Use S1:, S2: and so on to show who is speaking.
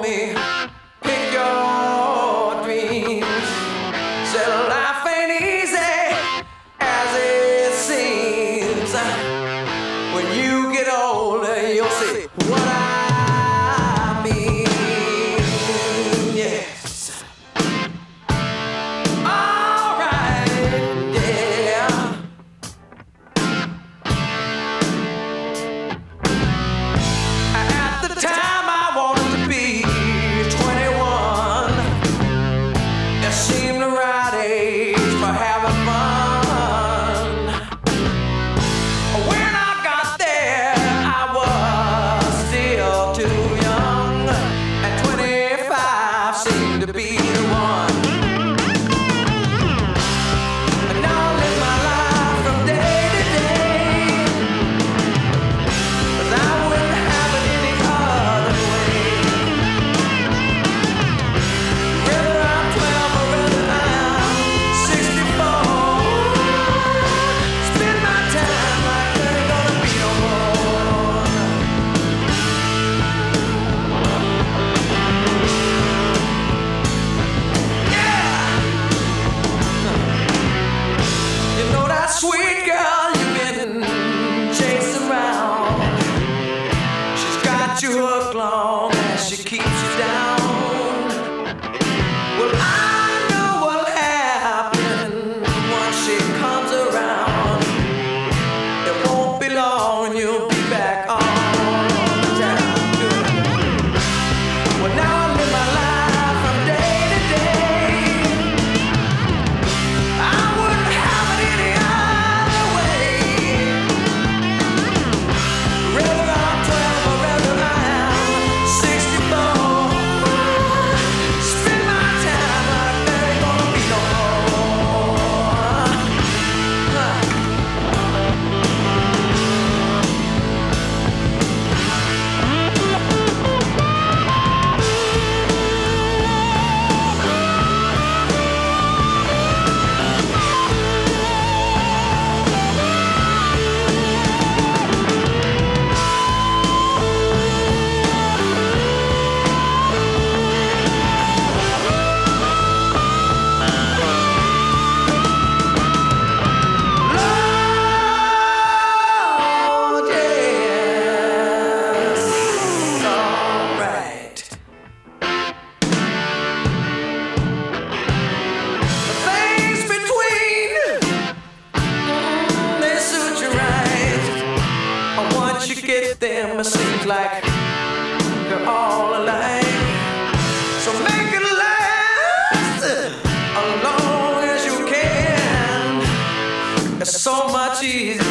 S1: me, pick your dreams. Said life ain't easy as it seems. When you get older, you'll see what I mean. Yes. Alright, yeah. At the time I wanted to be 21. It seemed the right age for having fun. When I got there, I was still too young, and 25 seemed to be the one. And now I live my life from day to day, 'cause I wouldn't have it any other way. Whether I'm 12 or whether I'm 64, spend my time like there ain't gonna be no more. Yeah! You know that sweet girl you've been chasing around? She's got you hooked long as she keeps you down. Well, I know what'll happen once she comes around. It won't be long and you'll be back on town. Good. Well, now I live my life from day to day. I wouldn't have it any other way. Whether I'm 12 or whether I'm 64, spend my time like there ain't gonna be no more. Lord, yes, alright. The things between, they suit you right. And once you get them, it seems like they're all alike. So make it last as long as you can. It's so much easier